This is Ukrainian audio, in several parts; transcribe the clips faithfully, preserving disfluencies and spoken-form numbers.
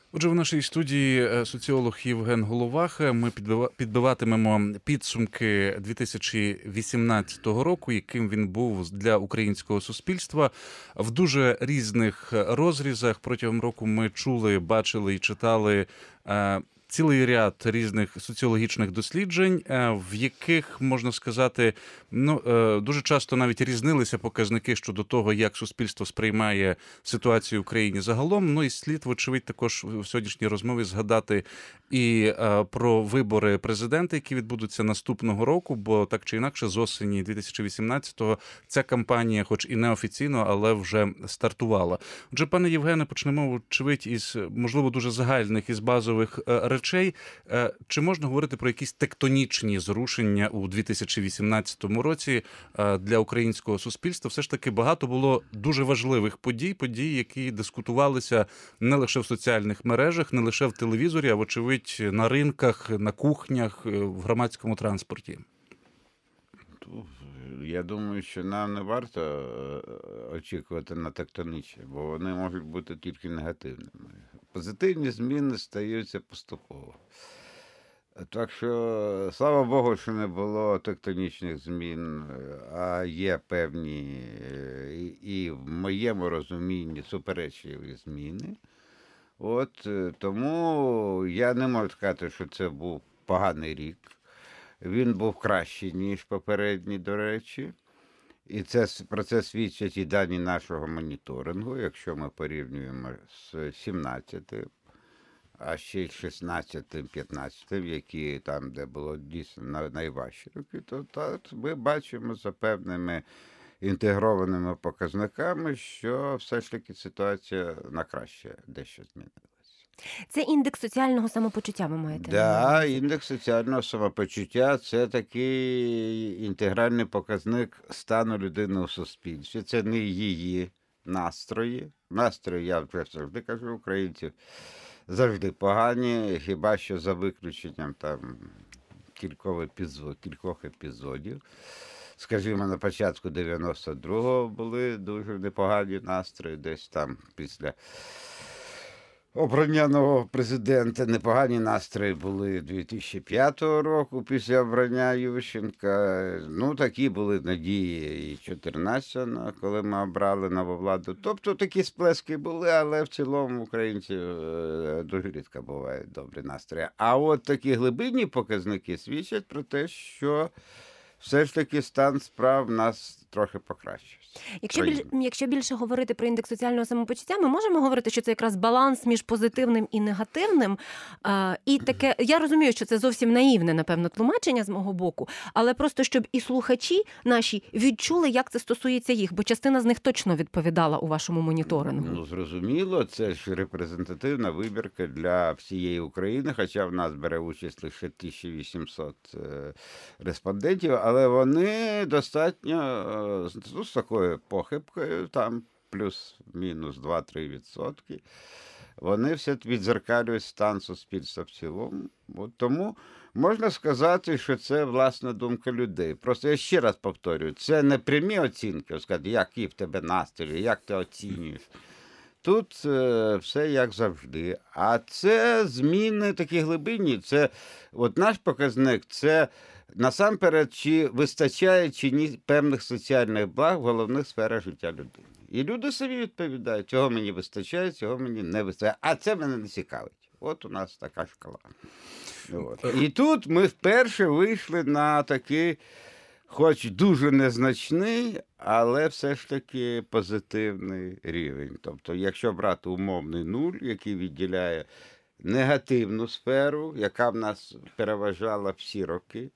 Отже, в нашій студії соціолог Євген Головаха. Ми підбиватимемо підсумки дві тисячі вісімнадцятого року, яким він був для українського суспільства. В дуже різних розрізах протягом року ми чули, бачили і читали цілий ряд різних соціологічних досліджень, в яких, можна сказати, ну, дуже часто навіть різнилися показники щодо того, як суспільство сприймає ситуацію в Україні загалом. Ну і слід, вочевидь, також в сьогоднішній розмові згадати і про вибори президента, які відбудуться наступного року, бо так чи інакше з осені дві тисячі вісімнадцятого ця кампанія, хоч і неофіційно, але вже стартувала. Отже, пане Євгене, почнемо, вочевидь, із, можливо, дуже загальних, із базових речей. Чи можна говорити про якісь тектонічні зрушення у дві тисячі вісімнадцятому році для українського суспільства? Все ж таки багато було дуже важливих подій, подій, які дискутувалися не лише в соціальних мережах, не лише в телевізорі, а, вочевидь, на ринках, на кухнях, в громадському транспорті. Я думаю, що нам не варто очікувати на тектонічні, бо вони можуть бути тільки негативними. Позитивні зміни стаються поступово. Так що, слава Богу, що не було тектонічних змін, а є певні, і в моєму розумінні, суперечливі зміни. От, тому я не можу сказати, що це був поганий рік. Він був кращий, ніж попередній, до речі. І це, про це свідчать і дані нашого моніторингу, якщо ми порівнюємо з сімнадцятим, а ще й шістнадцятим, п'ятнадцятим, які там, де було дійсно найважчі роки, то так ми бачимо за певними інтегрованими показниками, що все ж таки ситуація на краще дещо змінилася. Це індекс соціального самопочуття, ви маєте? Так, да, індекс соціального самопочуття – це такий інтегральний показник стану людини у суспільстві. Це не її настрої. Настрої, я вже завжди кажу, українців завжди погані, хіба що за виключенням там кількох епізодів, кількох епізодів. Скажімо, на початку дев'яносто другого були дуже непогані настрої, десь там після обрання нового президента. Непогані настрої були дві тисячі п'ятого року після обрання Ющенка. Ну, такі були надії і чотирнадцятого, коли ми обрали нову владу. Тобто такі сплески були, але в цілому українців дуже рідко бувають добрі настрої. А от такі глибинні показники свідчать про те, що все ж таки стан справ в нас трохи покращився. Якщо, біль, якщо більше говорити про індекс соціального самопочуття, ми можемо говорити, що це якраз баланс між позитивним і негативним. А, і таке, я розумію, що це зовсім наївне, напевно, тлумачення з мого боку, але просто, щоб і слухачі наші відчули, як це стосується їх, бо частина з них точно відповідала у вашому моніторингу. Ну, зрозуміло, це ж репрезентативна вибірка для всієї України, хоча в нас бере участь лише тисяча вісімсот респондентів, але вони достатньо ну, з такою похибкою, там плюс-мінус два-три відсотки, вони все відзеркалюють стан суспільства в цілому. От тому можна сказати, що це власна думка людей. Просто я ще раз повторюю, це не прямі оцінки, сказати, який в тебе настрій, як ти оцінюєш. Тут е, все як завжди. А це зміни такі глибинні. Це, от наш показник – це насамперед, чи вистачає чи ні певних соціальних благ в головних сферах життя людини. І люди самі відповідають, цього мені вистачає, цього мені не вистачає. А це мене не цікавить. От у нас така шкала. От. І тут ми вперше вийшли на такий, хоч дуже незначний, але все ж таки позитивний рівень. Тобто, якщо брати умовний нуль, який відділяє негативну сферу, яка в нас переважала всі роки,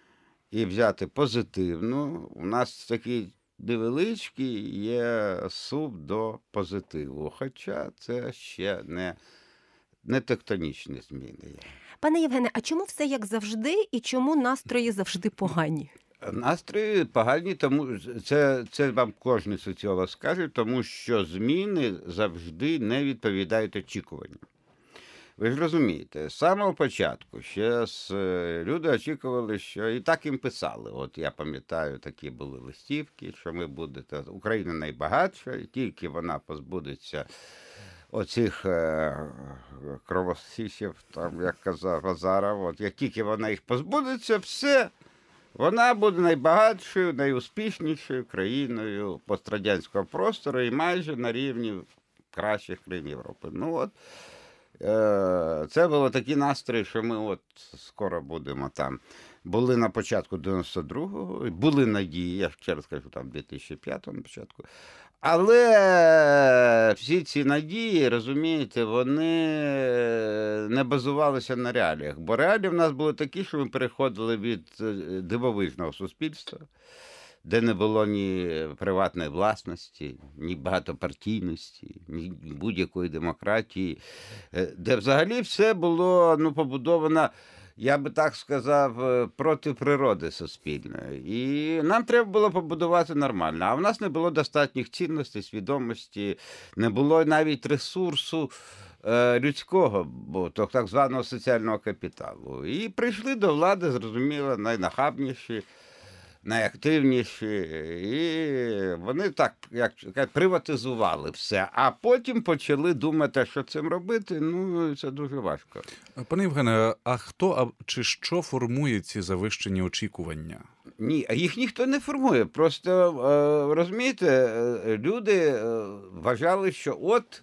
і взяти позитивну, у нас такий невеличкий є сув до позитиву, хоча це ще не, не тектонічні зміни. Пане Євгене, а чому все як завжди і чому настрої завжди погані? Настрої погані, тому це, це вам кожен соціолог скаже, тому що зміни завжди не відповідають очікуванням. Ви ж розумієте, з самого початку ще з, люди очікували, що і так їм писали. От я пам'ятаю, такі були листівки, що ми будете, Україна найбагатша, і тільки вона позбудеться оцих е, кровосісів, там, як казав Азаров, от як тільки вона їх позбудеться, все, вона буде найбагатшою, найуспішнішою країною пострадянського простору і майже на рівні кращих країн Європи. Ну от, е, це були такі настрої, що ми от скоро будемо там. Були на початку дев'яносто другого, були надії, я ще раз кажу, там в дві тисячі п'ятому початку. Але всі ці надії, розумієте, вони не базувалися на реаліях. Бо реалії в нас були такі, що ми переходили від дивовижного суспільства, де не було ні приватної власності, ні багатопартійності, ні будь-якої демократії, де взагалі все було ну, побудовано, я би так сказав, проти природи суспільної. І нам треба було побудувати нормально. А в нас не було достатніх цінностей, свідомості, не було навіть ресурсу е, людського, бо то, так званого соціального капіталу. І прийшли до влади, зрозуміло, найнахабніші, найактивніші, і вони так, як кажуть, приватизували все, а потім почали думати, що цим робити, ну, це дуже важко. Пане Євгене, а хто а чи що формує ці завищені очікування? Ні, їх ніхто не формує, просто, розумієте, люди вважали, що от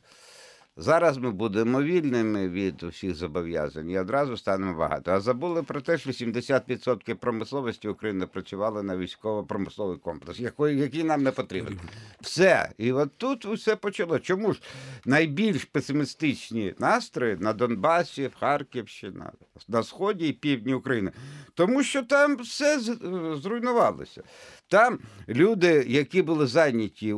зараз ми будемо вільними від усіх зобов'язань і одразу станемо багато. А забули про те, що вісімдесят відсотків промисловості України працювали на військово-промисловий комплекс, який, який нам не потрібен. Все. І от тут все почало. Чому ж найбільш песимістичні настрої на Донбасі, в Харківщині, на Сході і півдні України? Тому що там все зруйнувалося. Там люди, які були зайняті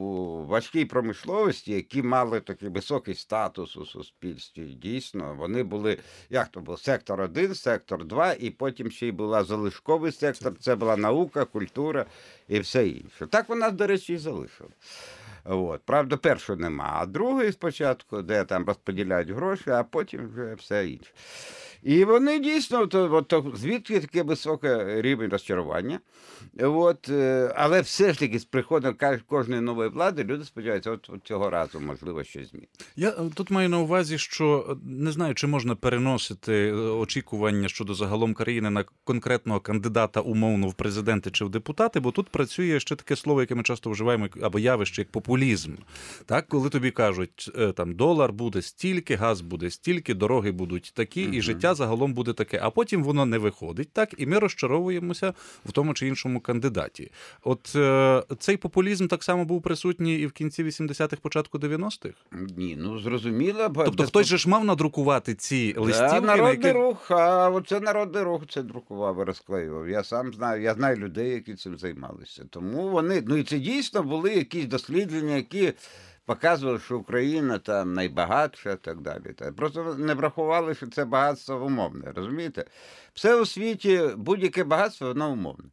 у важкій промисловості, які мали такий високий статус у суспільстві, дійсно, вони були, як то був, сектор один, сектор два, і потім ще й була залишковий сектор, це була наука, культура і все інше. Так вона, до речі, і залишила. От. Правда, першого нема, а другий спочатку, де там розподіляють гроші, а потім вже все інше. І вони дійсно, то, от, то, звідки таке високий рівень розчарування. От, але все ж таки з приходом кожної нової влади люди сподіваються, от, от цього разу можливо щось зміниться. Я тут маю на увазі, що не знаю, чи можна переносити очікування щодо загалом країни на конкретного кандидата умовно в президенти чи в депутати, бо тут працює ще таке слово, яке ми часто вживаємо, або явище, як популізм. Так, коли тобі кажуть, там долар буде стільки, газ буде стільки, дороги будуть такі, mm-hmm. і життя загалом буде таке. А потім воно не виходить, так, і ми розчаровуємося в тому чи іншому кандидаті. От е, цей популізм так само був присутній і в кінці вісімдесятих, початку дев'яностих? Ні, ну зрозуміло. Тобто хтось же ж мав надрукувати ці листівки? Да, народний на яких... рух, а оце народний рух це друкував і розклеював. Я сам знаю, я знаю людей, які цим займалися. Тому вони, ну і це дійсно були якісь дослідження, які показували, що Україна там найбагатша і так далі. Просто не врахували, що це багатство умовне, розумієте? Все у світі, будь-яке багатство, воно умовне.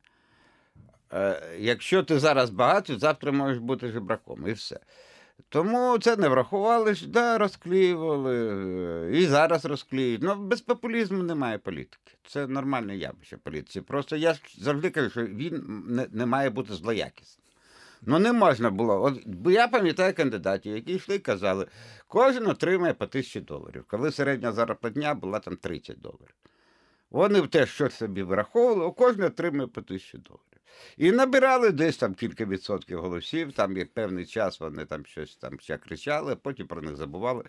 Якщо ти зараз багатий, завтра можеш бути жебраком, і все. Тому це не врахували, да, розклеювали, і зараз розклеюють. Ну, без популізму немає політики. Це нормальне явище політиці. Просто я завжди кажу, що він не, не має бути злоякісним. Ну, не можна було. От, бо я пам'ятаю кандидатів, які йшли і казали, кожен отримає по тисячі доларів, коли середня зарплатня була там тридцять доларів. Вони теж щось собі враховували, у кожен отримує по тисячі доларів. І набирали десь там кілька відсотків голосів, там як певний час вони там щось там ще кричали, потім про них забували.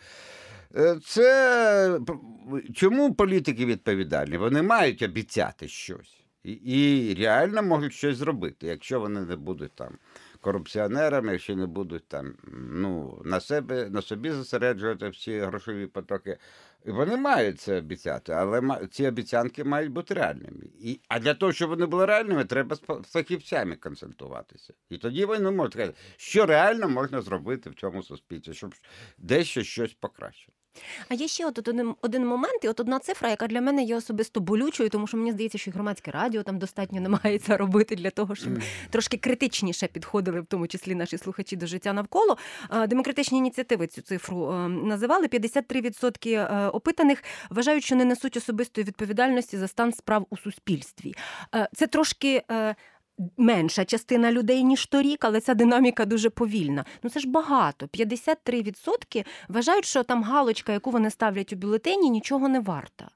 Це чому політики відповідальні? Вони мають обіцяти щось. І, і реально можуть щось зробити, якщо вони не будуть там корупціонерами, якщо не будуть там, ну, на себе, на собі зосереджувати всі грошові потоки. І вони мають це обіцяти, але ці обіцянки мають бути реальними. І, а для того, щоб вони були реальними, треба з фахівцями консультуватися. І тоді вони можуть сказати, що реально можна зробити в цьому суспільстві, щоб дещо щось покращити. А є ще от один, один момент, і от одна цифра, яка для мене є особисто болючою, тому що мені здається, що і громадське радіо там достатньо намагається робити для того, щоб mm. трошки критичніше підходили, в тому числі наші слухачі, до життя навколо. Демократичні ініціативи цю цифру називали. п'ятдесят три відсотки опитаних вважають, що не несуть особистої відповідальності за стан справ у суспільстві. Це трошки менша частина людей, ніж торік, але ця динаміка дуже повільна. Ну це ж багато. п'ятдесят три відсотки вважають, що там галочка, яку вони ставлять у бюлетені, нічого не варта.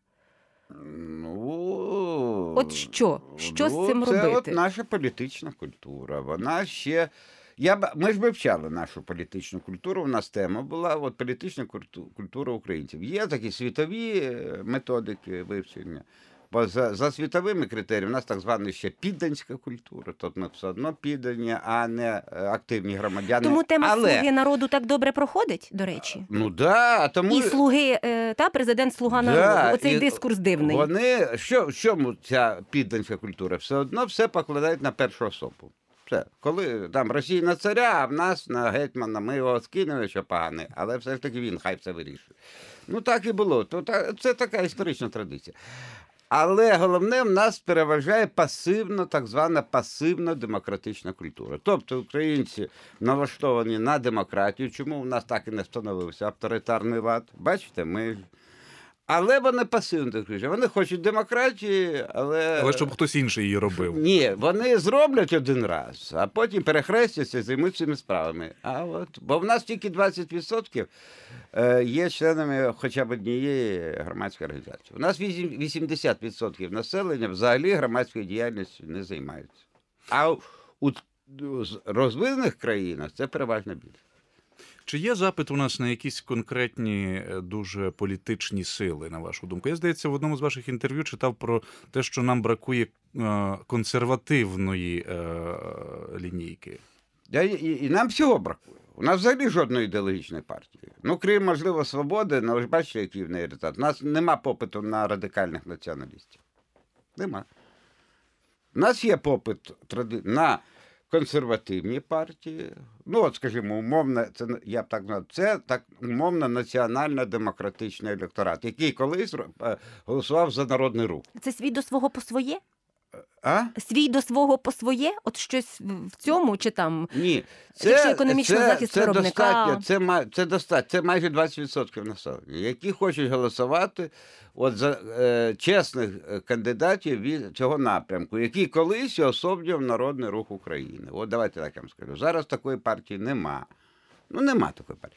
Ну, От що? Що з ну, цим це робити? от наша політична культура. Вона ще... Я, б- ми ж вивчали нашу політичну культуру, у нас тема була от, політична культу- культура українців. Є такі світові е, методики вивчення. Бо за, за світовими критеріями у нас так звана ще підданська культура, тобто ми все одно піддані, а не е, активні громадяни. Тому тема Але, «Слуги народу» так добре проходить, до речі? ну да, тому... І слуги, е, та президент слуга Да, народу. Оцей і дискурс дивний. Вони, що, в чому ця підданська культура? Все одно все покладають на першу особу. Все. Коли там Росія на царя, а в нас на гетьмана, ми його скинемо, що поганий, але все ж таки він хай все вирішує. Ну так і було. То, та, це така історична традиція. Але головне, в нас переважає пасивна, так звана пасивна демократична культура. Тобто українці налаштовані на демократію. Чому в нас так і не встановився авторитарний лад? Бачите, ми... Але вони пасивно, вони хочуть демократії, але... Але щоб хтось інший її робив. Ні, вони зроблять один раз, а потім перехрестяться і займуть цими справами. А от, бо в нас тільки двадцять відсотків е, є членами хоча б однієї громадської організації. У нас вісімдесят відсотків населення взагалі громадською діяльністю не займаються. А у, у розвинених країнах це переважно більше. Чи є запит у нас на якісь конкретні дуже політичні сили, на вашу думку? Я, здається, в одному з ваших інтерв'ю читав про те, що нам бракує е, консервативної е, лінійки. І, і, і нам всього бракує. У нас взагалі жодної ідеологічної партії. Ну, крім, можливо, свободи, але ви ж бачите, який в неї результат. У нас нема попиту на радикальних націоналістів. Нема. У нас є попит на консервативні партії. Ну, от, скажімо, умовно, це, я б так назвав, це так умовно національно-демократичний електорат, який колись голосував за Народний Рух. Це свій до свого по своє? А? Свій до свого по своє? От щось в цьому чи там? Ні. Якщо економічний це, захист це виробника. Достатньо, це, ма- це достатньо. Це майже двадцять відсотків населення, які хочуть голосувати от за е, чесних кандидатів від цього напрямку, які колись особлював Народний Рух України. От давайте так я вам скажу. Зараз такої партії нема. Ну, нема такої партії.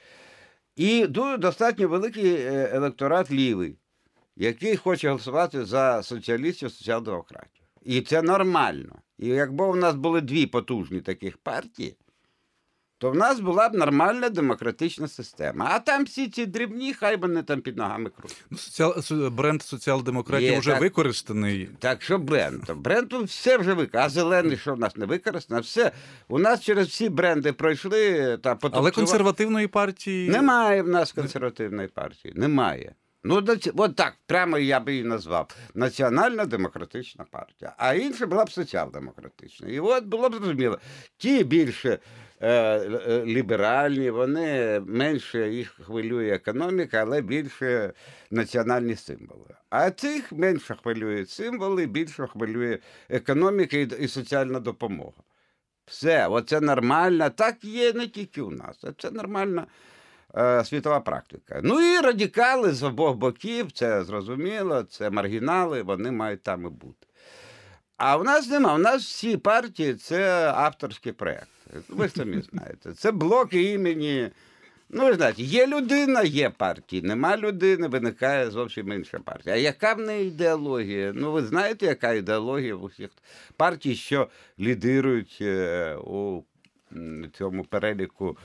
І дуже достатньо великий е, електорат лівий, який хоче голосувати за соціалістів, соціал-демократів. І це нормально. І якби у нас були дві потужні таких партії, то в нас була б нормальна демократична система. А там всі ці дрібні, хай вони там під ногами крутять. Ну, соціал... Бренд соціал-демократії Є, вже так. використаний. Так що бренд? Бренд тут все вже використано. А зелений, що в нас не використано? Все. У нас через всі бренди пройшли. Та, Але консервативної партії... Немає в нас консервативної партії. Немає. Ну, от так, прямо я би її назвав. Національна демократична партія. А інша була б соціал-демократична. І от було б зрозуміло, ті більше е, е, ліберальні, вони менше їх хвилює економіка, але більше національні символи. А цих менше хвилюють символи, більше хвилює економіка і, і соціальна допомога. Все, оце нормально. Так є не тільки у нас, а це нормально. Світова практика. Ну і радикали з обох боків, це зрозуміло, це маргінали, вони мають там і бути. А в нас нема, у нас всі партії – це авторські проєкти. Ви ж самі знаєте. Це блоки імені, ну ви знаєте, є людина, є партії, нема людини, виникає зовсім інша партія. А яка в неї ідеологія? Ну ви знаєте, яка ідеологія в усіх партій, що лідирують у цьому переліку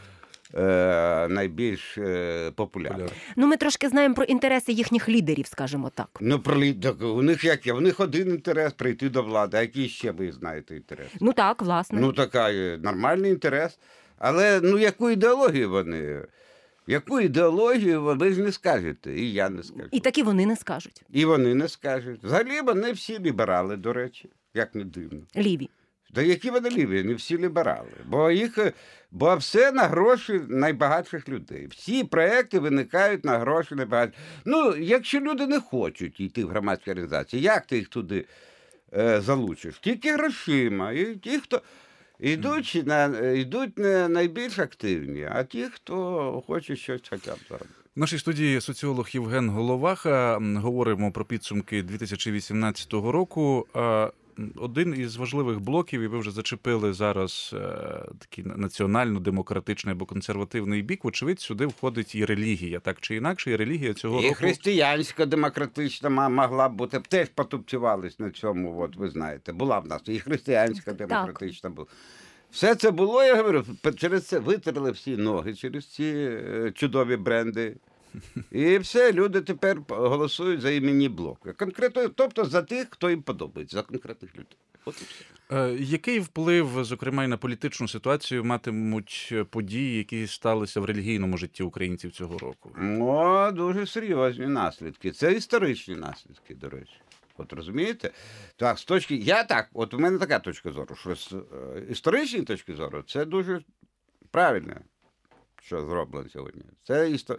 найбільш популярні. Ну, ми трошки знаємо про інтереси їхніх лідерів, скажімо так. Ну, про так, у них як є? У них один інтерес – прийти до влади. А який ще ви знаєте інтерес? Ну так, власне. Ну, такий нормальний інтерес. Але, ну, яку ідеологію вони? Яку ідеологію ви ж не скажете, і я не скажу. І так і вони не скажуть. І вони не скажуть. Взагалі вони всі ліберали, до речі, як не дивно. Ліві. Та які вони ліві? Не всі ліберали. Бо їх, бо все на гроші найбагатших людей. Всі проекти виникають на гроші найбагатших. Ну, якщо люди не хочуть йти в громадські організації, як ти їх туди е, залучиш? Тільки грошима. І ті, хто йдуть, на, йдуть не найбільш активні, а ті, хто хоче щось хоча б заробити. В нашій студії соціолог Євген Головаха. Говоримо про підсумки дві тисячі вісімнадцятого року. один із важливих блоків, і ви вже зачепили зараз е, такий національно-демократичний або консервативний бік, вочевидь, сюди входить і релігія, так чи інакше, і релігія цього І року... християнська демократична ма- могла б бути, теж потупцювались на цьому, от ви знаєте, була в нас і християнська демократична була. Все це було, я говорю, через це витерли всі ноги, через ці е, чудові бренди. І все, люди тепер голосують за імені блоку. Конкретно, тобто за тих, хто їм подобається, за конкретних людей. От і все. Е, Який вплив, зокрема, і на політичну ситуацію матимуть події, які сталися в релігійному житті українців цього року? О, дуже серйозні наслідки. Це історичні наслідки, до речі. От розумієте? Так, з точки. Я так, от у мене така точка зору, що з е, історичної точки зору це дуже правильно, що зроблено сьогодні. Це, істо...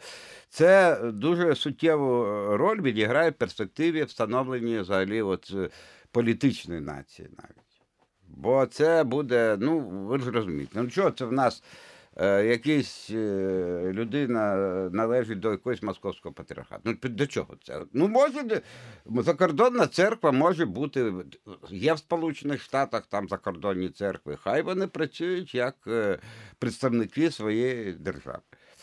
це дуже суттєву роль відіграє в перспективі встановлення взагалі от, е, політичної нації навіть. Бо це буде, ну, ви ж розумієте, ну чого це в нас е, якась е, людина належить до якогось московського патріархату? Ну, до чого це? Ну, може, де- закордонна церква може бути, є в Сполучених Штатах там закордонні церкви, хай вони працюють як е, представники своєї держави.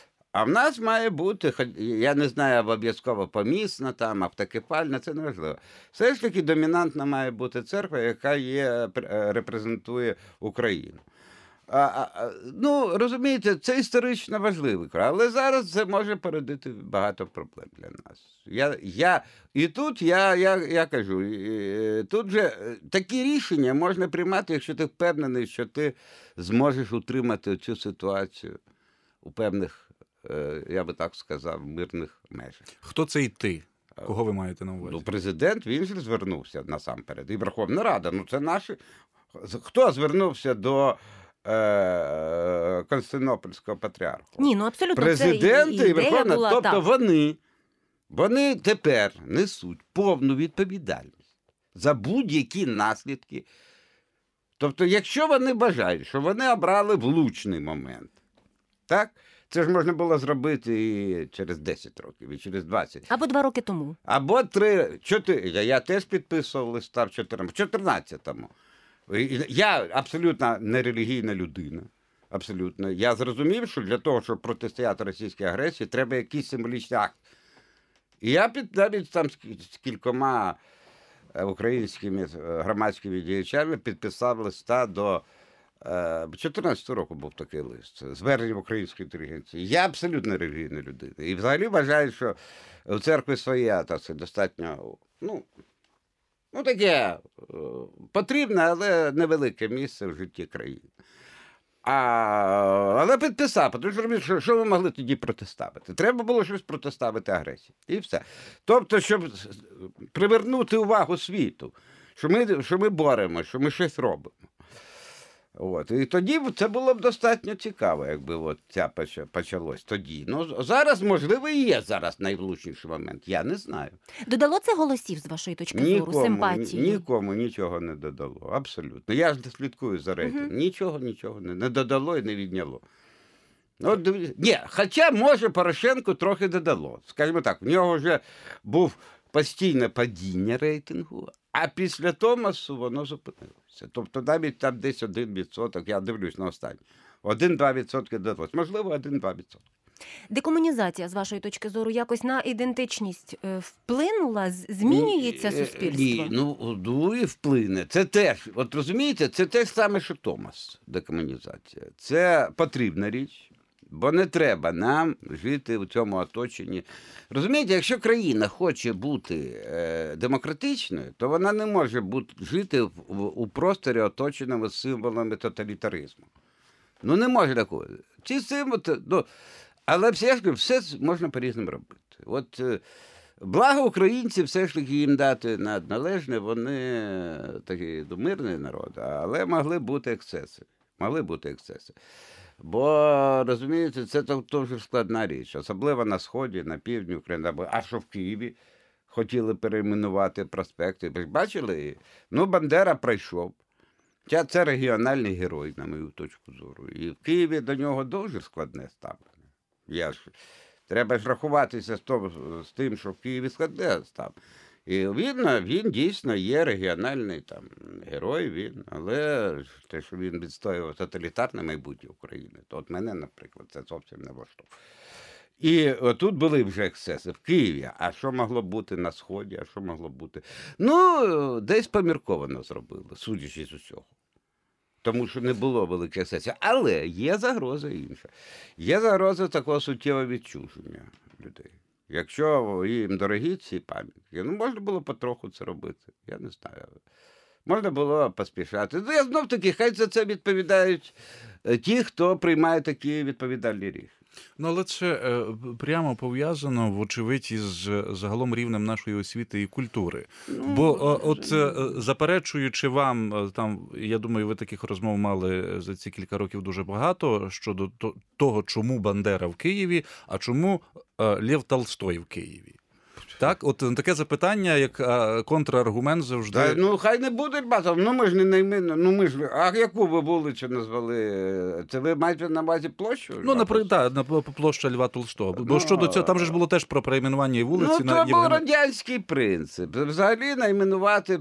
А в нас має бути, хоч- я не знаю, обов'язково помісна, там, автокефальна, це не важливо. Все ж таки домінантна має бути церква, яка є, пр- е, репрезентує Україну. А, а, а, ну, розумієте, це історично важливий край, але зараз це може породити багато проблем для нас. Я, я, і тут я, я, я кажу, і, тут же е, такі рішення можна приймати, якщо ти впевнений, що ти зможеш утримати цю ситуацію у певних, е, я би так сказав, мирних межах. Хто це і ти? Кого ви маєте на увазі? Ну, президент, він же звернувся насамперед. І Верховна Рада, ну це наші. Хто звернувся до е, Константинопольського патріарху? Ні, ну абсолютно. Президенти це і і ідея Верховна, була, тобто так. вони, вони тепер несуть повну відповідальність за будь-які наслідки. Тобто, якщо вони бажають, що вони обрали влучний момент, так? Це ж можна було зробити і через десять років, і через двадцять. Або два роки тому. Або три, чотири. Я, я теж підписував листа в чотирнадцятому. І Я абсолютно нерелігійна людина. Абсолютно. Я зрозумів, що для того, щоб протистояти російській агресії, треба якийсь символічний акт. І я під, навіть там з, з кількома е, українськими е, громадськими діячами підписав листа до чотирнадцятого року був такий лист, звернення української інтелігенції. Я абсолютно релігійна людина. І взагалі вважаю, що у церкві своя, так сказати, достатньо, ну, ну таке е, потрібне, але невелике місце в житті країни. А, але підписав, тому що, що, що ви могли тоді протиставити? Треба було щось протиставити агресії. І все. Тобто, щоб привернути увагу світу, що ми, що ми боремося, що ми щось робимо. От. І тоді це було б достатньо цікаво, якби от це почалось тоді. Ну, зараз, можливо, і є зараз найвлучніший момент. Я не знаю. Додало це голосів, з вашої точки зору, Нікому, симпатії? ні- нікому нічого не додало. Абсолютно. Я ж слідкую за рейтингом. Нічого, нічого не, не додало і не відняло. От, диві- ні, хоча, може, Порошенку трохи додало. Скажімо так, в нього вже був постійне падіння рейтингу, а після Томасу воно зупинилося. Тобто навіть там десь один відсоток, я дивлюсь на останнє, один-два відсотки додалось. Можливо, один-два відсотки. Декомунізація, з вашої точки зору, якось на ідентичність е, вплинула? З- Змінюється Ні, е, суспільство? Ні, ну, ну і вплине. Це теж, от розумієте, це те ж саме, що Томас, декомунізація. Це потрібна річ, бо не треба нам жити у цьому оточенні. Розумієте, якщо країна хоче бути е, демократичною, то вона не може бути, жити в, в, у просторі, оточеному символами тоталітаризму. Ну, не може такого. Ці символи, ну, але все ж все можна по-різному робити. От е, благо українці все ж таки їм дати належне, вони такий мирний народ, але могли бути ексцеси. Могли бути ексцеси. Бо, розумієте, це дуже складна річ, особливо на Сході, на півдні України, а що в Києві хотіли перейменувати проспекти. Ви ж бачили? Ну, Бандера пройшов. Хоча це регіональний герой, на мою точку зору. І в Києві до нього дуже складне ставлення. Я ж, треба ж рахуватися з, того, з тим, що в Києві складне ставлення. І він, він дійсно є регіональний там герой, він, але те, що він відстоював тоталітарне майбутнє України, то от мене, наприклад, це зовсім не влаштовує. І тут були вже ексцеси в Києві. А що могло бути на Сході, а що могло бути? Ну, десь помірковано зробили, судячи з усього. Тому що не було великих ексцесів. Але є загроза інша. Є загроза такого суттєвого відчуження людей. Якщо їм дорогі ці пам'ятки, ну, можна було потроху це робити. Я не знаю. Можна було поспішати. Ну, я знов-таки, хай за це відповідають ті, хто приймає такі відповідальні рішення. Ну, але це е, прямо пов'язано, вочевидь, із загалом рівнем нашої освіти і культури. Ну, Бо е, от е, заперечуючи вам, е, там, я думаю, ви таких розмов мали за ці кілька років дуже багато щодо то- того, чому Бандера в Києві, а чому е, Лев Толстой в Києві. Так, от таке запитання, як е, контраргумент завжди. Та, ну, хай не буде багато. Ну, ми ж не найменно. Ну, ми ж, а яку ви вулицю назвали? Це ви маєте на увазі площу? Ну, наприклад, та, на площа Льва Толстого. Бо Ну, щодо цього, там же ж було теж про перейменування і вулиці. Ну, на то був Євгена... радянський принцип. Взагалі найменувати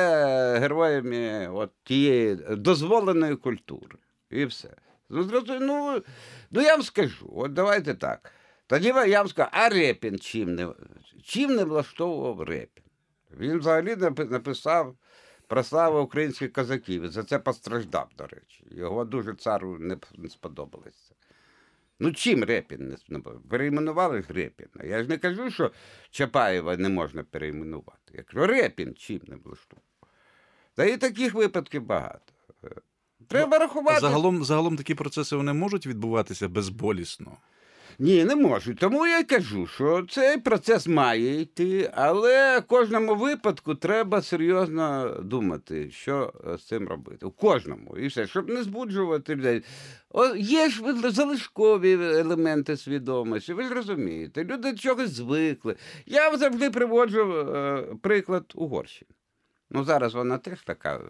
все героями от тієї дозволеної культури. І все. Ну, зрозуміло, ну, ну, я вам скажу, от давайте так. Тоді я вам скажу, а Рєпін чим не, чим не влаштовував Рєпін? Він взагалі написав про славу українських козаків. І за це постраждав, до речі. Його дуже цару не, не сподобалося. Ну, чим Рєпін не перейменували ж Рєпіна? Я ж не кажу, що Чапаєва не можна перейменувати. Я кажу, Рєпін чим не влаштовував? Та і таких випадків багато. Треба рахувати. Загалом, загалом такі процеси вони можуть відбуватися безболісно. Ні, не можуть. Тому я й кажу, що цей процес має йти, але в кожному випадку треба серйозно думати, що з цим робити. У кожному. І все, щоб не збуджувати людей. О, є ж залишкові елементи свідомості, ви ж розумієте. Люди до чогось звикли. Я завжди приводжу е, приклад Угорщини. Ну, зараз вона теж така,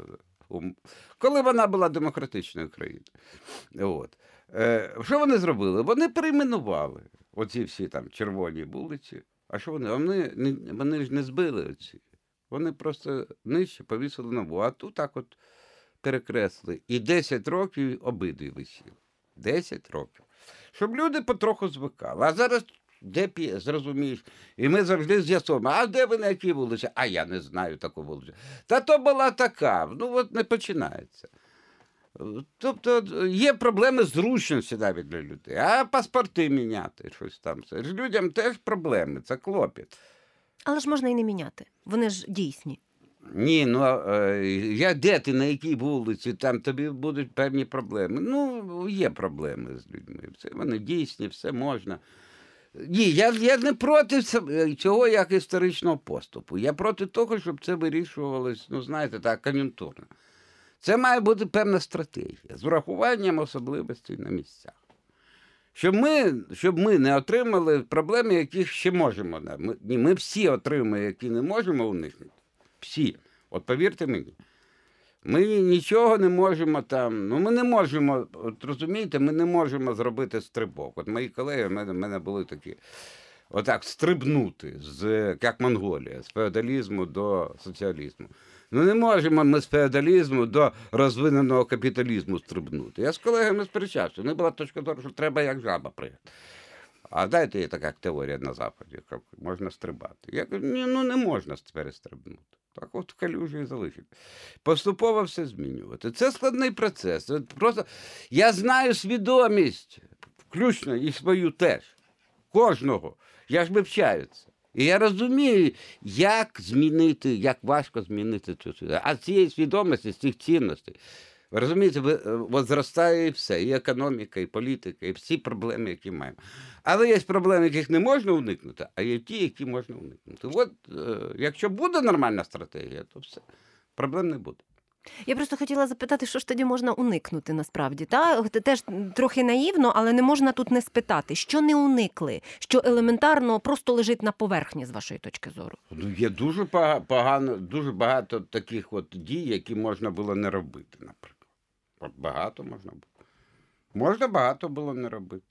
коли вона була демократичною країною. От. Е, що вони зробили? Вони перейменували оці всі там червоні вулиці. А що вони? Вони, вони ж не збили оці. Вони просто нижче повісили нову. А тут так от перекресли. І десять років обидві висіли. десять років. Щоб люди потроху звикали. А зараз де п'є, зрозумієш. І ми завжди з'ясовуємо, а де ви на якій вулиці? А я не знаю таку вулицю. Та то була така. Ну от не починається. Тобто є проблеми зручності навіть для людей. А паспорти міняти, щось там. Це ж людям теж проблеми, це клопіт. Але ж можна і не міняти. Вони ж дійсні. Ні, ну я де ти, на якій вулиці, там тобі будуть певні проблеми. Ну, є проблеми з людьми. Все, вони дійсні, все можна. Ні, я, я не проти цього як історичного поступу. Я проти того, щоб це вирішувалось, ну, знаєте, так, кон'юнктурно. Це має бути певна стратегія з врахуванням особливостей на місцях. Щоб ми, щоб ми не отримали проблеми, яких ще можемо. Ми, ні, ми всі отримаємо, які не можемо уникнути. Всі. От повірте мені. Ми нічого не можемо там, ну ми не можемо, от розумієте, ми не можемо зробити стрибок. От мої колеги, в мене, в мене були такі, отак, стрибнути, з, як Монголія, з феодалізму до соціалізму. Ну не можемо ми з феодалізму до розвиненого капіталізму стрибнути. Я з колегами сперечався, не була точка зору, що треба як жаба пригати. А дайте є така теорія на Заході, як можна стрибати. Я кажу, ні, ну не можна перестрибнути. Так от в калюжі і залишити. Поступово все змінювати. Це складний процес. Просто я знаю свідомість, включно і свою теж, кожного. Я ж вивчаю це. І я розумію, як змінити, як важко змінити цю свідомість. А цієї свідомості, з цих цінностей, ви розумієте, от зростає і все, і економіка, і політика, і всі проблеми, які маємо. Але є проблеми, яких не можна уникнути, а є ті, які можна уникнути. От, якщо буде нормальна стратегія, то все, проблем не буде. Я просто хотіла запитати, що ж тоді можна уникнути насправді. Та? Теж трохи наївно, але не можна тут не спитати, що не уникли, що елементарно просто лежить на поверхні, з вашої точки зору. Ну, є дуже погано, дуже багато таких от дій, які можна було не робити, наприклад. От багато можна було. Можна багато було не робити.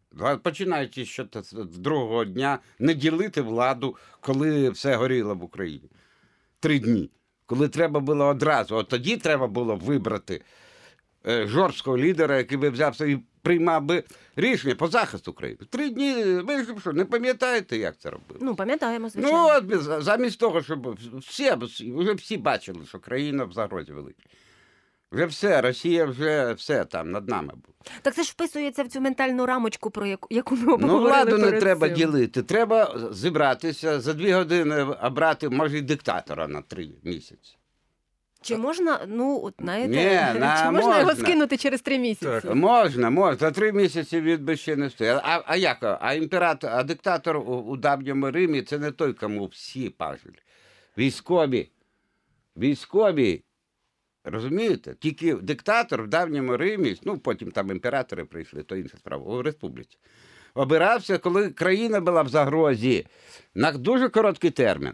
Починаючи ще з другого дня не ділити владу, коли все горіло в Україні. Три дні. Коли треба було одразу, от тоді треба було вибрати е, жорсткого лідера, який би взявся і приймав би рішення по захисту України. Три дні, ви ж що, не пам'ятаєте, як це робили? Ну, пам'ятаємо, Ну, звичайно. от замість того, щоб всі, вже всі бачили, що країна в загрозі великій. Вже все, Росія вже все там над нами була. Так це ж вписується в цю ментальну рамочку, про яку, яку ми Ну, обговорили владу не перед треба цим. ділити. Треба зібратися за дві години, обрати, може, і диктатора на три місяці. Чи можна, ну, от знаєте, Ні, на- чи можна, його можна. скинути через три місяці? Так. Можна, можна. За три місяці він би ще не стояв. А, а як? А імператор, а диктатор у, у давньому Римі це не той, кому всі пажили. Військові. Військові. Розумієте? Тільки диктатор в давньому Римі, ну потім там імператори прийшли, то інша справа, у республіці. Обирався, коли країна була в загрозі на дуже короткий термін.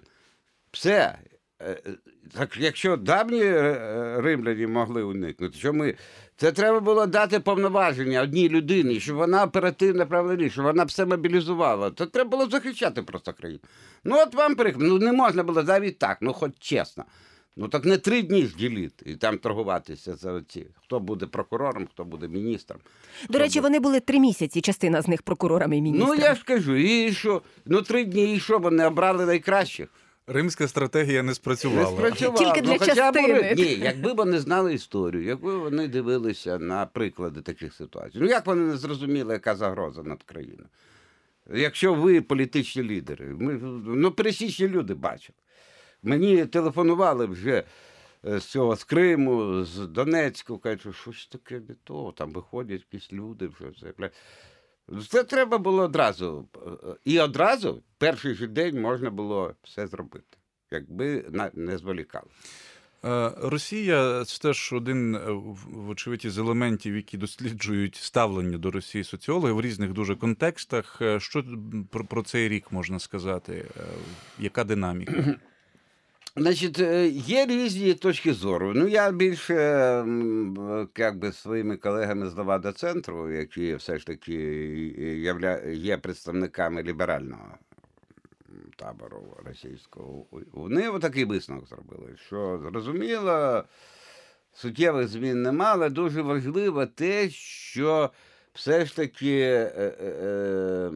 Все. Е, Так, якщо давні е, римляні могли уникнути, що ми... Це треба було дати повноваження одній людині, щоб вона оперативно правила, щоб вона все мобілізувала. То треба було захищати просто країну. Ну от вам приклад. Ну не можна було навіть так, ну хоч чесно. Ну так не три дні ж ділити і там торгуватися за оці. Хто буде прокурором, хто буде міністром. До хто речі, буде... вони були три місяці, частина з них прокурорами і міністрами. Ну я ж кажу, і що? Ну три дні, і що, вони обрали найкращих? Римська стратегія не Не спрацювала. спрацювало. Тільки для Ну, хоча б частини. вони- Ні, якби вони знали історію, якби вони дивилися на приклади таких ситуацій. Ну як вони не зрозуміли, яка загроза над країною? Якщо ви політичні лідери, ми, ну пересічні люди бачили. Мені телефонували вже е, з цього, з Криму, з Донецьку, кажуть, що щось таке не то, там виходять якісь люди, вже заявляють. Це треба було одразу. І одразу, перший же день можна було все зробити, якби на- не зволікали. Е, Росія це теж один, е, в- вочевидь, із елементів, які досліджують ставлення до Росії соціологи в різних дуже контекстах. Е, Що про, про цей рік можна сказати? Е, Яка динаміка? Значить, е, є різні точки зору. Ну, я більше м, як би, своїми колегами з Левада-центру, які все ж таки явля... є представниками ліберального табору російського, вони отакий висновок зробили, що, зрозуміло, суттєвих змін нема, але дуже важливо те, що все ж таки е, е, е,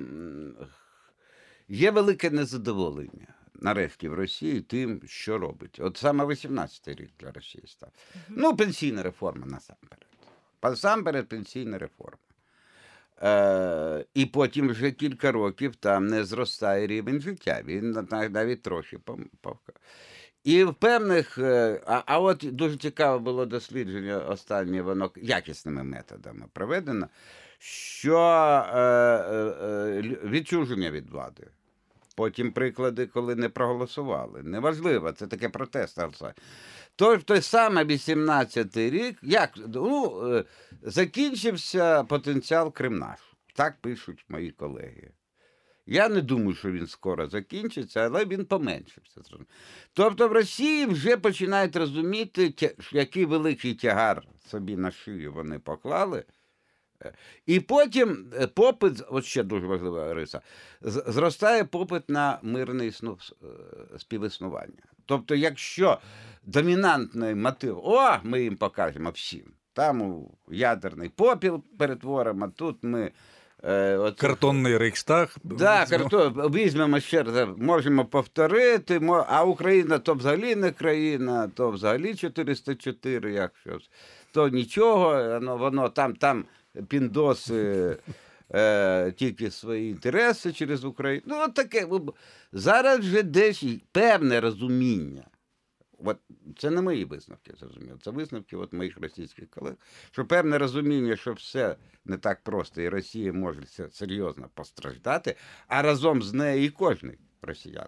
є велике незадоволення нарешті в Росії тим, що робить. От саме вісімнадцятий рік для Росії став. Ну, пенсійна реформа насамперед. Насамперед пенсійна реформа. Е, і потім вже кілька років там не зростає рівень життя. Він нав- навіть трохи помпав. І в певних, е, а, а от дуже цікаве було дослідження останнє, воно якісними методами проведено, що е, е, е, відчуження від влади. Потім приклади, коли не проголосували. Неважливо, це таке протест. але- Той, той самий вісімнадцятий рік, як, ну, е, закінчився потенціал Кримнашу. Так пишуть мої колеги. Я не думаю, що він скоро закінчиться, але він поменшився. Тобто в Росії вже починають розуміти, тя- який великий тягар собі на шию вони поклали. І потім е, попит, от ще дуже важлива риса, з- зростає попит на мирне існу, е, співіснування. Тобто, якщо домінантний мотив, о, ми їм покажемо всім, там у ядерний попіл перетворимо, тут ми... Е, оце- Картонний Рейхстаг. Да, карто, візьмемо ще раз, можемо повторити, мо- а Україна то взагалі не країна, то взагалі чотириста чотири, якщо, то нічого, воно, воно там, там піндоси е, тільки свої інтереси через Україну. Ну, от таке. Зараз вже десь певне розуміння. От, це не мої висновки, зрозуміло. Це висновки от моїх російських колег, що певне розуміння, що все не так просто, і Росія може се- серйозно постраждати, а разом з нею і кожний росіянин.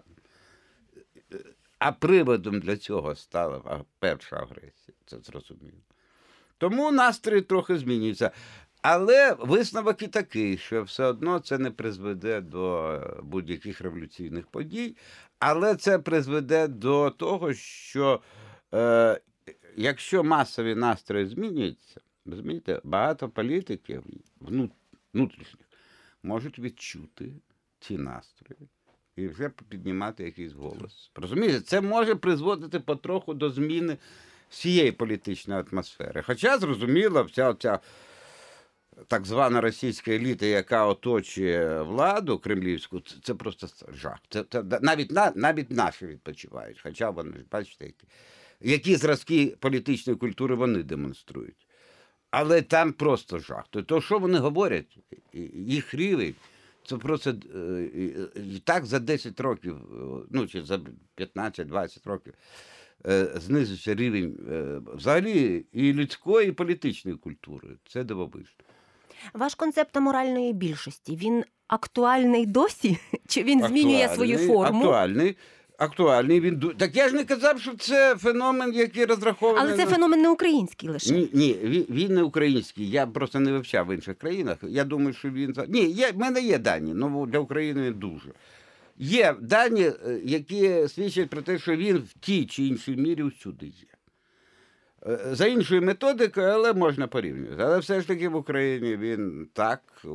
А приводом для цього стала а, перша агресія, це зрозуміло. Тому настрій трохи змінюється. Але висновок і такий, що все одно це не призведе до будь-яких революційних подій, але це призведе до того, що е, якщо масові настрої змінюються, розумієте, багато політиків внут- внутрішніх можуть відчути ці настрої і вже піднімати якийсь голос. Розумієте, це може призводити потроху до зміни всієї політичної атмосфери. Хоча, зрозуміло, вся ця так звана російська еліта, яка оточує владу кремлівську, це, це просто жах. Це, це, навіть, на, навіть наші відпочивають, хоча вони ж, бачите, які, які зразки політичної культури вони демонструють. Але там просто жах. То, що вони говорять, їх рівень, це просто і так за десять років, ну чи за п'ятнадцять-двадцять років знизився рівень взагалі і людської, і політичної культури. Це дивовижно. Ваш концепт аморальної більшості, він актуальний досі? Чи він змінює свою форму? Актуальний. Актуальний, він так я ж не казав, що це феномен, який розрахований. Але це феномен не український лише. Ні, ні, він, він не український. Я просто не вивчав в інших країнах. Я думаю, що він ні, є, в мене є дані, але для України дуже. Є дані, які свідчать про те, що він в тій чи іншій мірі всюди є. За іншою методикою, але можна порівнювати. Але все ж таки в Україні він так,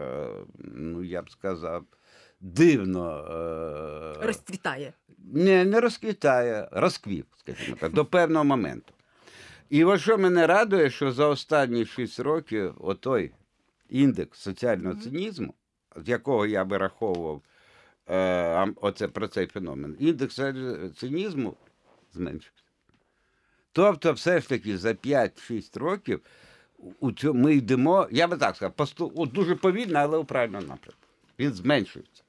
ну я б сказав, дивно розцвітає. Не, не розквітає, розквів, скажімо так, до певного моменту. І ось що мене радує, що за останні шість років отой індекс соціального цинізму, з якого я вираховував е, оце, про цей феномен, індекс цинізму зменшився. Тобто, все ж таки, за п'ять-шість років у цьому ми йдемо, я би так сказав, посту, о, дуже повільно, але у правильному напрямку. Він зменшується.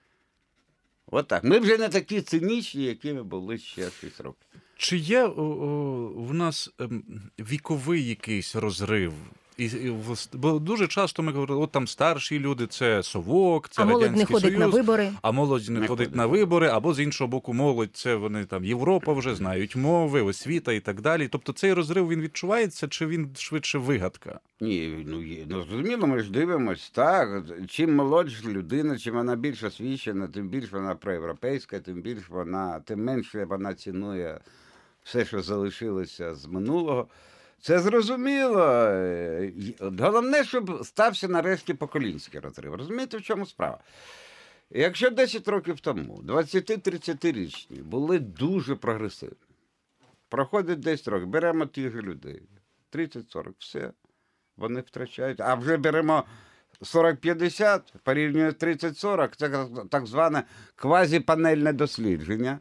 От так. Ми вже не такі цинічні, які ми були ще шість років. Чи є о, о, в нас ем, віковий якийсь розрив? І, і, бо дуже часто ми говоримо, от там старші люди, це совок, це а Радянський молодь не ходить Союз, на вибори. А молодь не, не ходить ходить на вибори, або з іншого боку молодь, це вони там Європа вже, знають мови, освіта і так далі. Тобто цей розрив, він відчувається, чи він швидше вигадка? Ні, ну, є, ну зрозуміло, ми ж дивимось, так, чим молодша людина, чим вона більш освічена, тим більш вона проєвропейська, тим більш вона, тим менше вона цінує все, що залишилося з минулого. Це зрозуміло. Головне, щоб стався нарешті поколінський розрив. Розумієте, в чому справа? Якщо десять років тому двадцять-тридцятирічні були дуже прогресивні, проходить десять років, беремо тих же людей, тридцять-сорок, все, вони втрачають. А вже беремо сорок-п'ятдесят, порівнюємо з тридцять-сорок, це так зване квазіпанельне дослідження.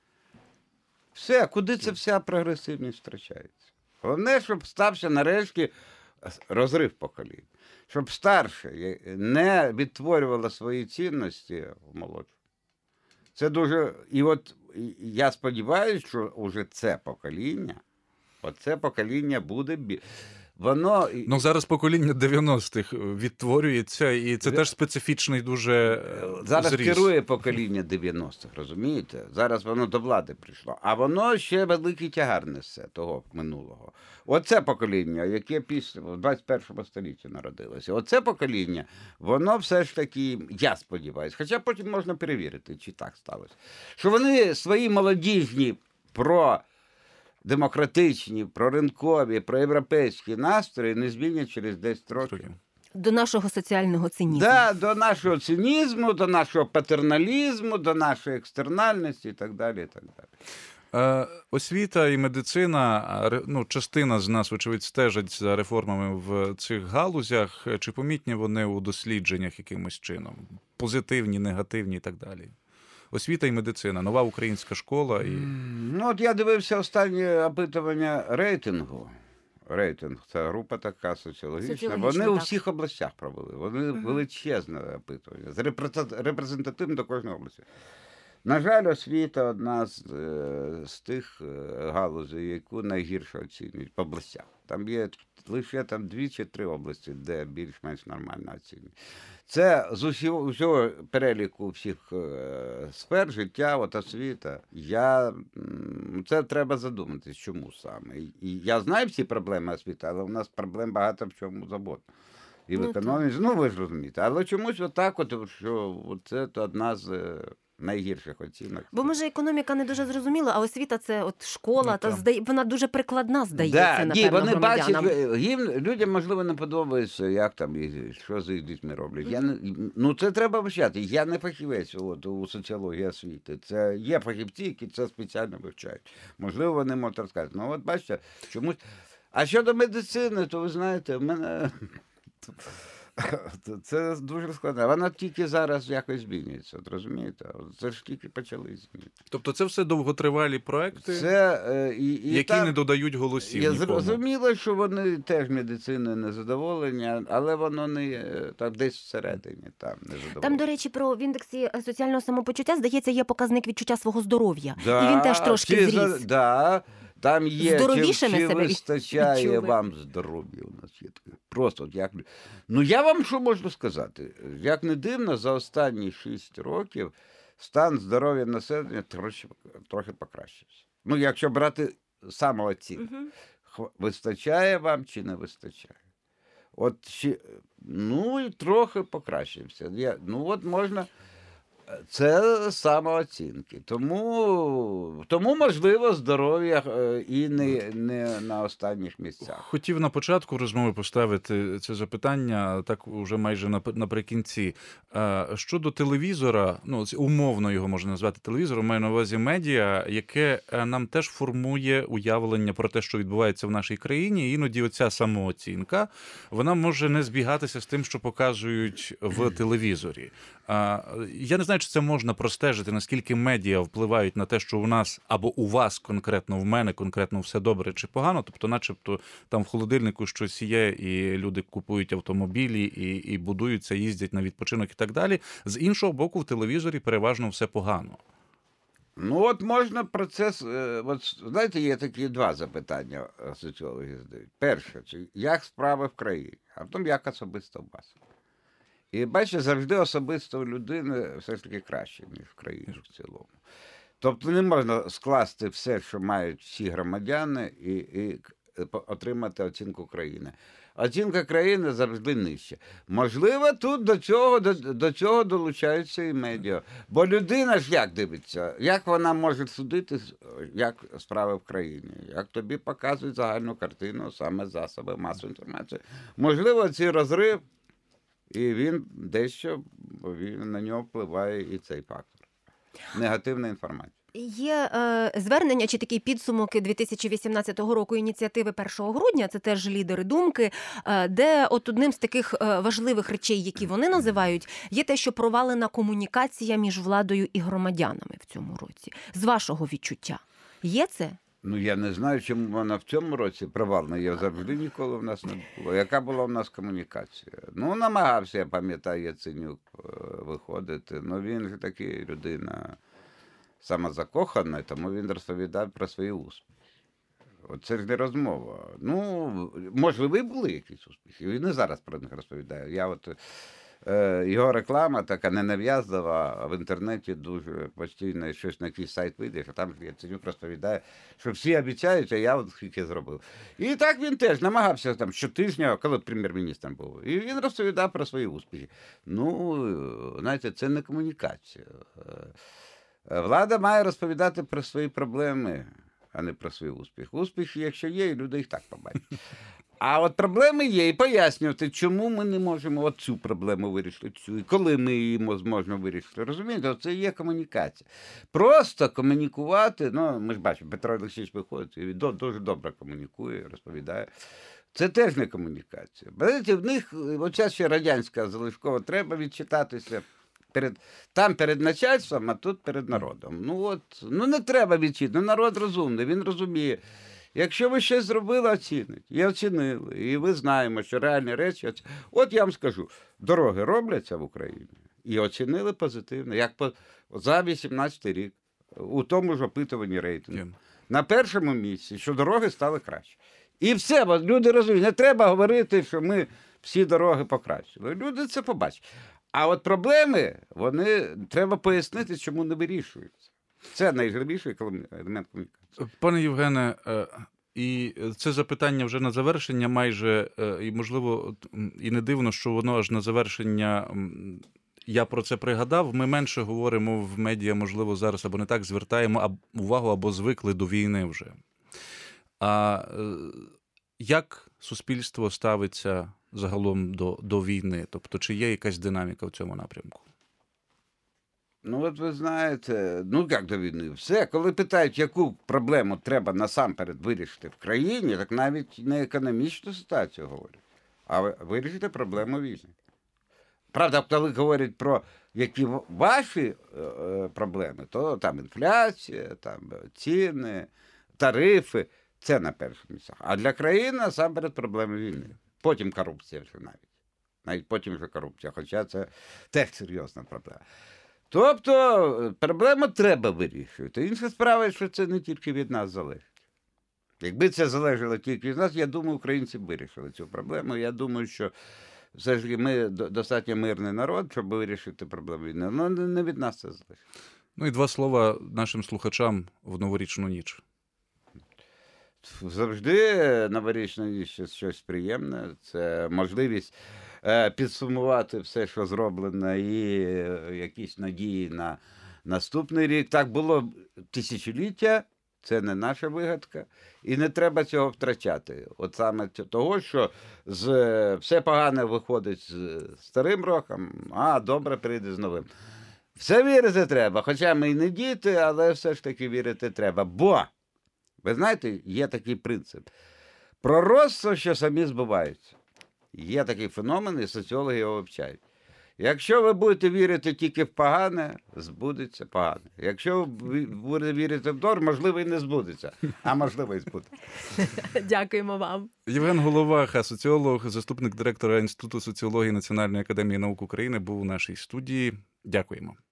Все, куди ця вся прогресивність втрачається? Головне, щоб стався нарешті розрив поколінь. Щоб старше не відтворювало свої цінності в молодшому. Це дуже... І от я сподіваюся, що уже це покоління, оце покоління буде... Воно... Ну, зараз покоління дев'яностих відтворюється, і це теж специфічний дуже зараз зріз. Керує покоління дев'яностих, розумієте? Зараз воно до влади прийшло. А воно ще великий тягар несе того минулого. Оце покоління, яке після в двадцять першому столітті народилося. Оце покоління, воно все ж таки, я сподіваюся, хоча потім можна перевірити, чи так сталося, що вони свої молодіжні про... демократичні, проринкові, проєвропейські настрої не змінять через десять років. До нашого соціального цинізму. Да, до нашого цинізму, до нашого патерналізму, до нашої екстернальності і так далі. І так далі. Е, освіта і медицина, ну, частина з нас, вочевидь, стежать за реформами в цих галузях. Чи помітні вони у дослідженнях якимось чином? Позитивні, негативні і так далі? Освіта і медицина, нова українська школа. І... Ну, от я дивився останнє опитування рейтингу. Рейтинг – це група така соціологічна. Соціологічна, Вони у так. всіх областях провели. Вони угу. величезне опитування. Репрезентативно до кожної області. На жаль, освіта одна з, з тих галузей, яку найгірше оцінюють по областях. Там є лише там дві чи три області, де більш-менш нормально оцінюють. Це з усього, усього переліку всіх е, сфер життя, от освіта. Я, це треба задуматись, чому саме. І, і я знаю всі проблеми освіти, але у нас проблем багато в чому завгодно. І в Ну, економіці, ну ви ж розумієте. Але чомусь отак, от, що це одна з найгірших оцінок. Бо, може, економіка не дуже зрозуміла, а освіта – це от школа, Ну, та так. здає, вона дуже прикладна, здається, Да, напевно, ні, вони громадянам. бачать, їм, людям, можливо, не подобається, як там, і що з їх дітьми роблять. Я не, ну, це треба вивчати. Я не фахівець от, у соціології освіти. Це є фахівці, які це спеціально вивчають. Можливо, вони можуть розказати. Ну, от бачите, чомусь... А щодо медицини, то ви знаєте, в мене... Це дуже складно. Вона тільки зараз якось змінюється, от розумієте? Це ж тільки почали змінюватися. Тобто це все довготривалі проекти, Це, е, і, і які там, не додають голосів я нікому. зрозуміло, що вони теж медициною не задоволені, але воно не е, так десь всередині там не задоволені. Там, до речі, про в індексі соціального самопочуття, здається, є показник відчуття свого здоров'я. Да, І він теж трошки чи зріс. за- Да, там є, чи, Здоровішими чи себе вистачає відчули. вам здоров'я у нас є таке. Просто от як... Ну, я вам що можу сказати? Як не дивно, за останні шість років стан здоров'я населення трохи, трохи покращився. Ну, якщо брати самооцінку. Мгм. Хва- Вистачає вам чи не вистачає? От ще, ну і трохи покращився. Я, ну от можна. Це самооцінки. Тому, тому можливо, здоров'я е, і не, не на останніх місцях. Хотів на початку розмови поставити це запитання, так уже майже нап- наприкінці. Е, Щодо телевізора, ну це умовно його можна назвати телевізором, маю на увазі медіа, яке е, нам теж формує уявлення про те, що відбувається в нашій країні. І іноді оця самооцінка, вона може не збігатися з тим, що показують в телевізорі. А, Я не знаю, чи це можна простежити, наскільки медіа впливають на те, що у нас або у вас конкретно, в мене конкретно все добре чи погано. Тобто, начебто, там в холодильнику щось є, і люди купують автомобілі, і, і будуються, їздять на відпочинок і так далі. З іншого боку, в телевізорі переважно все погано. Ну от можна процес. е, От, знаєте, є такі два запитання е, соціологи задають. Перше, чи як справи в країні, а потім як особисто у вас. І бачите, завжди особисто у людини все ж таки краще, ніж в країні в цілому. Тобто не можна скласти все, що мають всі громадяни, і, і по- отримати оцінку країни. Оцінка країни завжди нижча. Можливо, тут до цього, до, до цього долучаються і медіа. Бо людина ж як дивиться, як вона може судити, як справи в країні, як тобі показують загальну картину, саме засоби масової інформації. Можливо, цей розрив, і він дещо, він, на нього впливає і цей фактор. Негативна інформація. Є е, звернення чи такий підсумок дві тисячі вісімнадцятого року ініціативи першого грудня, це теж лідери думки, е, де от одним з таких е, важливих речей, які вони називають, є те, що провалена комунікація між владою і громадянами в цьому році. З вашого відчуття, є це? Ну, я не знаю, чому вона в цьому році провальна. Я завжди ніколи в нас не було. Яка була в нас комунікація? Ну, намагався, я пам'ятаю, Яценюк е, виходити. Ну, він ж такий людина самозакохана, тому він розповідав про свої успіхи. Оце ж не розмова. Ну, можливо, і були якісь успіхи. Він і зараз про них розповідає. Я от... Е, Його реклама така ненав'язлива, а в інтернеті дуже постійно щось на якийсь сайт вийде, що там Яценюк розповідає, що всі обіцяють, а я от скільки зробив. І так він теж намагався там щотижня, коли прем'єр-міністром був, і він розповідав про свої успіхи. Ну, знаєте, це не комунікація. Е, Влада має розповідати про свої проблеми, а не про свій успіх. Успіхи, якщо є, і люди їх так побачать. А от проблеми є, і пояснювати, чому ми не можемо от цю проблему вирішити, цю, і коли ми її зможемо вирішити. Розумієте, це є комунікація. Просто комунікувати, ну, ми ж бачимо, Петро Олексійович виходить, і він дуже добре комунікує, розповідає. Це теж не комунікація. Бачите, в них, оця ще радянська залишкова, треба відчитатися перед, там перед начальством, а тут перед народом. Ну от, ну не треба відчити, ну народ розумний, він розуміє. Якщо ви щось зробили, оцінить. І оцінили. І ви знаємо, що реальні речі... Оці... От я вам скажу, дороги робляться в Україні. І оцінили позитивно. Як по... за вісімнадцятий рік, у тому ж опитуванні рейтингу. На першому місці, що дороги стали краще. І все, бо люди розуміють, не треба говорити, що ми всі дороги покращили. Люди це побачать. А от проблеми, вони треба пояснити, чому не вирішуються. Це найголовніший елемент комунікації. Пане Євгене, е, і це запитання вже на завершення майже, е, і, можливо, і не дивно, що воно аж на завершення м, я про це пригадав. Ми менше говоримо в медіа, можливо, зараз або не так звертаємо увагу, або звикли до війни вже. А як суспільство ставиться загалом до, до війни? Тобто, чи є якась динаміка в цьому напрямку? Ну, от ви знаєте, ну як до війни, все, коли питають, яку проблему треба насамперед вирішити в країні, так навіть не економічну ситуацію говорять, а вирішити проблему війни. Правда, коли говорять про які ваші е, проблеми, то там інфляція, там ціни, тарифи, це на перших місцях. А для країни насамперед проблеми війни. Потім корупція вже навіть. Навіть потім вже корупція, хоча це теж серйозна проблема. Тобто, проблему треба вирішувати. Інша справа, що це не тільки від нас залежить. Якби це залежало тільки від нас, я думаю, українці б вирішили цю проблему. Я думаю, що все ж ми достатньо мирний народ, щоб вирішити проблему війни. Ну, не від нас це залежить. Ну і два слова нашим слухачам в новорічну ніч. Завжди новорічна ніч – щось приємне. Це можливість підсумувати все, що зроблено, і якісь надії на наступний рік. Так було тисячоліття, це не наша вигадка, і не треба цього втрачати. От саме того, що з, все погане виходить з старим роком, а добре прийде з новим. Все вірити треба, хоча ми і не діти, але все ж таки вірити треба. Бо, ви знаєте, є такий принцип. Пророцтво, що самі збуваються. Є такий феномен, і соціологи його вивчають. Якщо ви будете вірити тільки в погане, збудеться погане. Якщо ви будете вірити в добре, можливо, і не збудеться, а можливо, і збудеться. Дякуємо вам. Євген Головаха, соціолог, заступник директора Інституту соціології Національної академії наук України, був у нашій студії. Дякуємо.